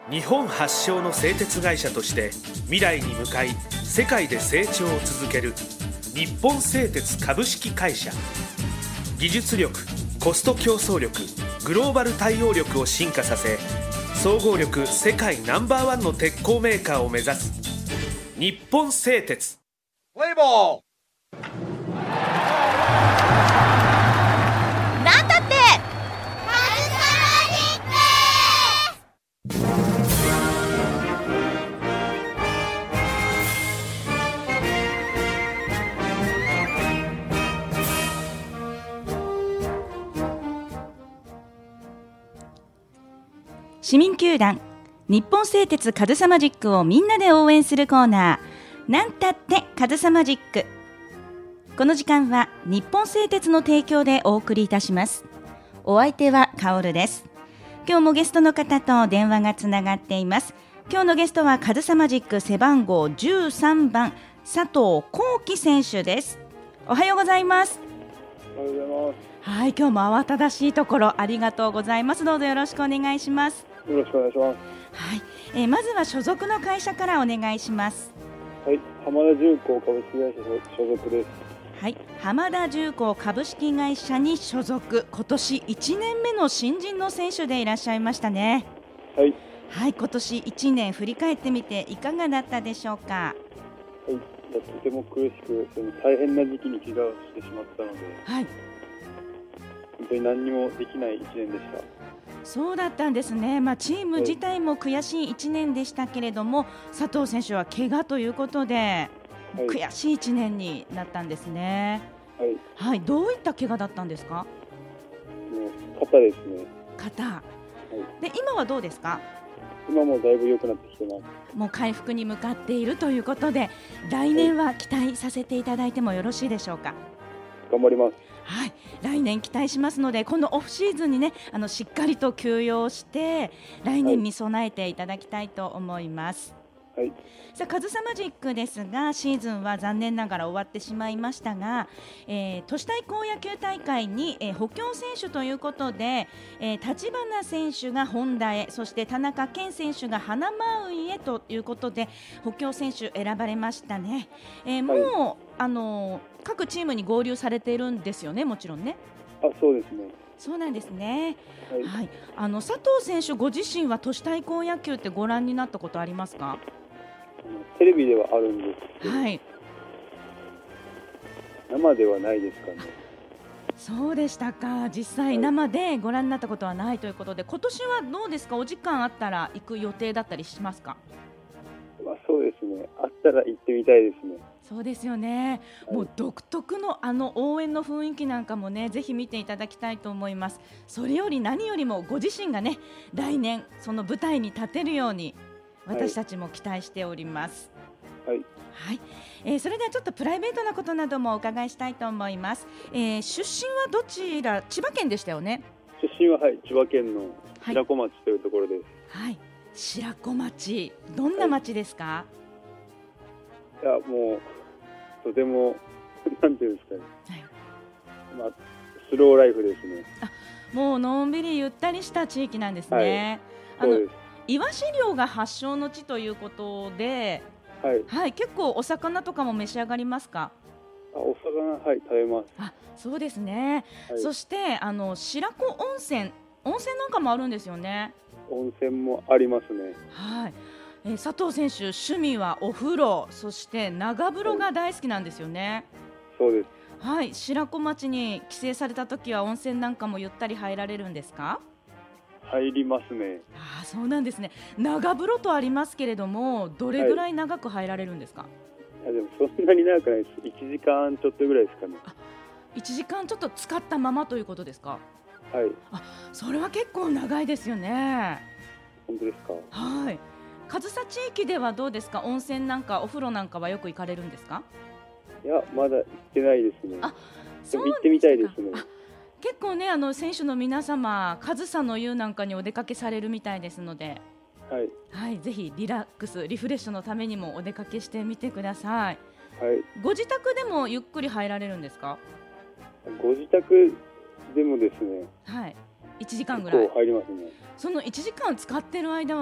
日本発祥の製鉄会社として未来に向かい世界で成長を続ける日本製鉄株式会社。技術力、コスト競争力、グローバル対応力を進化させ、総合力世界No.1の鉄鋼メーカーを目指す日本製鉄。 プレイボール。 なんだって市民球団日本製鉄カズサマジックをみんなで応援するコーナー、なんたってカズサマジック。この時間は日本製鉄の提供でお送りいたします。お相手はカオルです。今日もゲストの方と電話がつながっています。今日のゲストはカズサマジック背番号13番佐藤幸輝選手です。おはようございます。 おはようございます。 はい、今日も慌ただしいところありがとうございます。どうぞよろしくお願いします。 よろしくお願いします。 はい、まずは所属の会社からお願いします。 はい、浜田重工株式会社所属です。 はい、浜田重工株式会社に所属、今年1年目の新人の選手でいらっしゃいましたね。 はい、 はい、今年1年振り返ってみていかがだったでしょうか。 はい、とても苦しく、大変な時期に怪我をしてしまったので、 はい、 本当に何にもできない1年でした。 そうだったんですね。チーム自体も悔しい1年でしたけれども、佐藤選手は怪我ということで、 はい、 悔しい1年になったんですね。 はい、 はい、どういった怪我だったんですか。 肩ですね。 肩、 はい、 で今はどうですか。 今もだいぶ良くなってきてます。 もう回復に向かっているということで、来年は期待させていただいてもよろしいでしょうか。 頑張ります。 はい、来年期待しますので、このオフシーズンにね、しっかりと休養して来年に備えていただきたいと思います。 はい、 さあカズサマジックですが、シーズンは残念ながら終わってしまいましたが、都市対抗野球大会に、補強選手ということで、立花選手が本田へ、そして田中健選手が花マウイへということで補強選手選ばれましたね。もう各チームに合流されているんですよね。もちろんね。 そうですね。 そうなんですね。 はい、 はい、佐藤選手ご自身は都市対抗野球ってご覧になったことありますか。 テレビではあるんですけど、 はい、 生ではないですかね。 そうでしたか。実際生でご覧になったことはないということで、今年はどうですか。お時間あったら行く予定だったりしますか。 そうですね。あったら行ってみたいですね。 そうですよね。もう独特の応援の雰囲気なんかもね、ぜひ見ていただきたいと思います。それより何よりもご自身がね、来年その舞台に立てるように私たちも期待しております。 はい、 はい、それではちょっとプライベートなことなどもお伺いしたいと思います。出身はどちら。千葉県でしたよね。 出身は、千葉県の白子町というところです。 はい、白子町、どんな町ですか。 いや、もうとてもなんていうんですかね、スローライフですね。 もうのんびりゆったりした地域なんですね。 そうです。 イワシ漁が発祥の地ということで、はい、結構お魚とかも召し上がりますか。 お魚、食べます。 そうですね。そして白子温泉なんかもあるんですよね。 温泉もありますね。 はい、佐藤選手、趣味はお風呂、そして長風呂が大好きなんですよね。 そうです。 はい、白子町に帰省されたときは温泉なんかもゆったり入られるんですか。 入りますね。 そうなんですね。長風呂とありますけれども、どれぐらい長く入られるんですか。 でもそんなに長くないです。1時間ちょっとぐらいですかね。 1時間ちょっと使ったままということですか。 はい。 それは結構長いですよね。 本当ですか。 はい。上総地域ではどうですか。温泉なんかお風呂なんかはよく行かれるんですか。 いや、まだ行ってないですね。 でも行ってみたいですね。 結構ね、選手の皆様、上総の湯なんかにお出かけされるみたいですので、はい、ぜひリラックスリフレッシュのためにもお出かけしてみてください。ご自宅でもゆっくり入られるんですか。 ご自宅でもですね、 はい、1時間ぐらい。 結構入りますね。 その1時間使ってる間は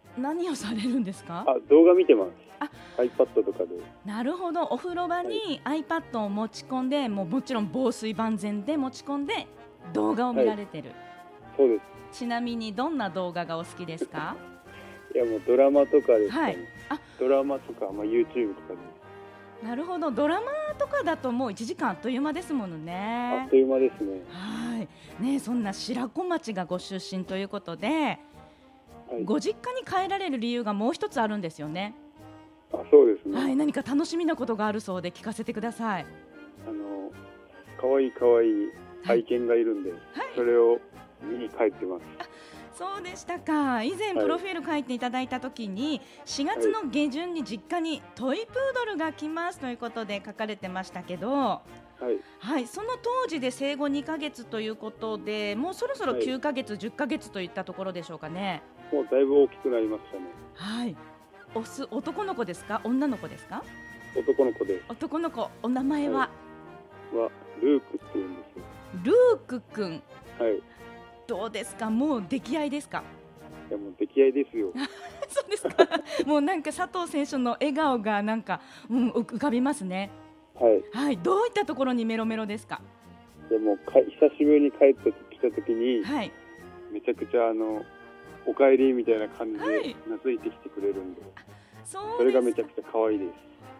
何をされるんですか？ 動画見てます。iPad とかで。 なるほど。お風呂場に iPad を持ち込んで、もちろん防水万全で持ち込んで動画を見られてる。 そうです。 ちなみにどんな動画がお好きですか？ いやもうドラマとかですかね。 あ、 ドラマとか、YouTube とかで。 なるほど。ドラマとかだともう1時間あっという間ですものね。 あっという間ですね。 はいね。そんな白子町がご出身ということで、ご実家に帰られる理由がもう一つあるんですよね。 そうですね。 はい。何か楽しみなことがあるそうで聞かせてください。 かわいい愛犬がいるんで、それを見に帰ってます。 そうでしたか。以前プロフィール書いていただいたときに、4月の下旬に実家にトイプードルが来ますということで書かれてましたけど、その当時で生後2ヶ月ということで、もうそろそろ9ヶ月、10ヶ月といったところでしょうかね。 もうだいぶ大きくなりましたね。 はい。男の子ですか？女の子ですか？ 男の子です。 男の子。お名前は？ ルークって言うんですよ。 ルークくん。どうですか？もう出来合いですか？ いやもう出来合いですよ。 そうですか。もうなんか佐藤選手の笑顔がなんか、浮かびますね。はい。どういったところにメロメロですか？ でも久しぶりに帰ってきたときに、めちゃくちゃおかえりみたいな感じで懐いてきてくれるんで、それがめちゃくちゃ可愛いです。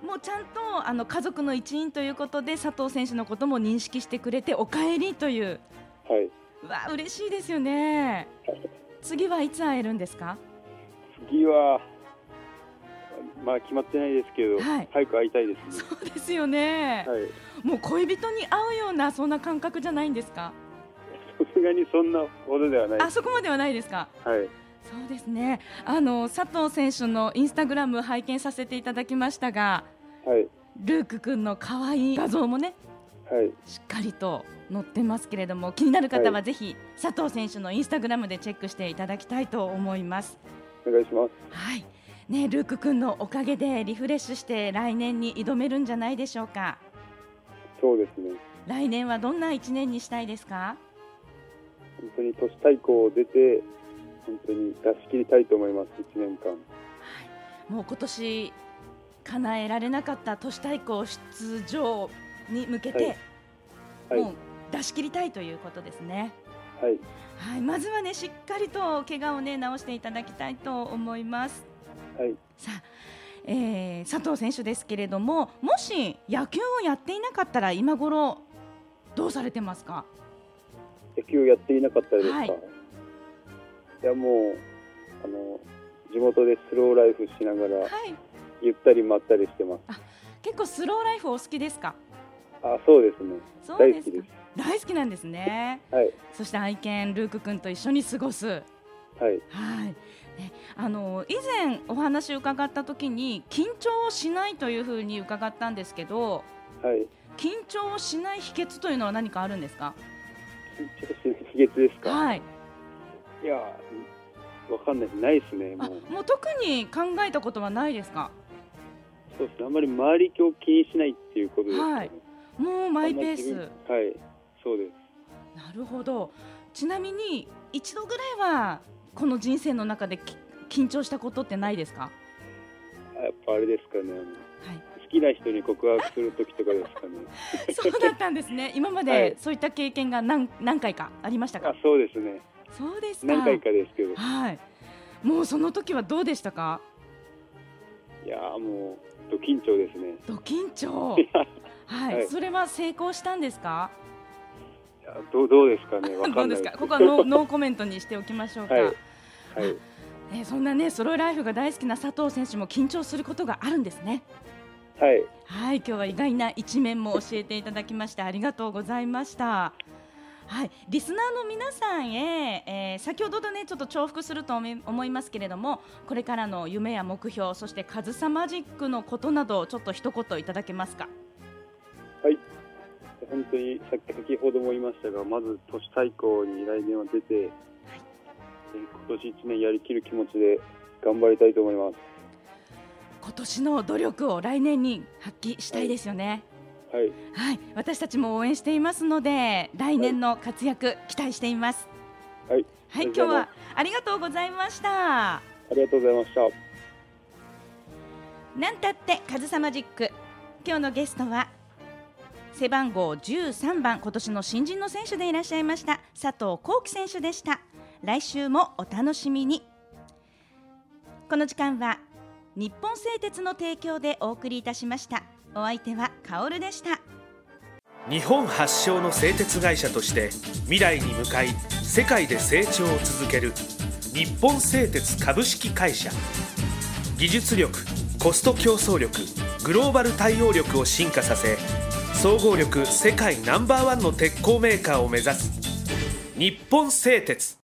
もうちゃんと家族の一員ということで佐藤選手のことも認識してくれておかえりという。うわ、嬉しいですよね。次はいつ会えるんですか？ 次はまだ決まってないですけど、早く会いたいですね。 そうですよね。もう恋人に会うようなそんな感覚じゃないんですか？ さすがにそんなほどではない。 そこまではないですか？そうですね。佐藤選手のインスタグラム拝見させていただきましたが、ルーク君の可愛い画像もね、しっかりと載ってますけれども、気になる方はぜひ佐藤選手のインスタグラムでチェックしていただきたいと思います。 お願いします。 ルーク君のおかげでリフレッシュして来年に挑めるんじゃないでしょうか？ そうですね。 来年はどんな1年にしたいですか？ 本当に都市対抗出て本当に出し切りたいと思います。1年間。 もう今年叶えられなかった都市対抗出場に向けて、もう出し切りたいということですね。まずはね、しっかりと怪我をね治していただきたいと思います。さあ、佐藤選手ですけれども、もし野球をやっていなかったら今頃どうされてますか？ 野球をやっていなかったらですか？いやもう地元でスローライフしながら、ゆったりまったりしてます。 結構スローライフお好きですか？ そうですね。大好きです。 大好きなんですね。そして愛犬ルーク君と一緒に過ごす。以前お話を伺ったときに緊張をしないというふうに伺ったんですけど、緊張をしない秘訣というのは何かあるんですか？ 緊張しない秘訣ですか？いやわかんないですね。 もう特に考えたことはないですか？ そうですね。あんまり周りを気にしないっていうことですかね。 もうマイペース。 そうです。 なるほど。ちなみに一度ぐらいはこの人生の中で緊張したことってないですか？ やっぱあれですかね。好きな人に告白するときとかですかね。 そうだったんですね。今までそういった経験が何回かありましたか？ そうですね。 そうですか。 何回かですけど。 もうその時はどうでしたか？ いやもうド緊張ですね。 ド緊張。それは成功したんですか？ いやどうですかね。わかんないです。 ここはノーコメントにしておきましょうか。そんなねソロライフが大好きな佐藤選手も緊張することがあるんですね。今日は意外な一面も教えていただきましてありがとうございました。リスナーの皆さんへ、先ほどとねちょっと重複すると思いますけれども、これからの夢や目標、そしてカズサマジックのことなどちょっと一言いただけますか？ 本当に先ほども言いましたが、まず都市対抗に来年は出て、今年1年やりきる気持ちで頑張りたいと思います。 今年の努力を来年に発揮したいですよね。私たちも応援していますので来年の活躍期待しています。今日はありがとうございました。 ありがとうございました。 なんたってカズサマジック、今日のゲストは背番号13番、今年の新人の選手でいらっしゃいました佐藤幸輝選手でした。来週もお楽しみに。この時間は日本製鉄の提供でお送りいたしました。お相手はカオルでした。 日本発祥の製鉄会社として未来に向かい世界で成長を続ける日本製鉄株式会社。技術力、コスト競争力、グローバル対応力を進化させ、総合力世界ナンバーワンの鉄鋼メーカーを目指す日本製鉄。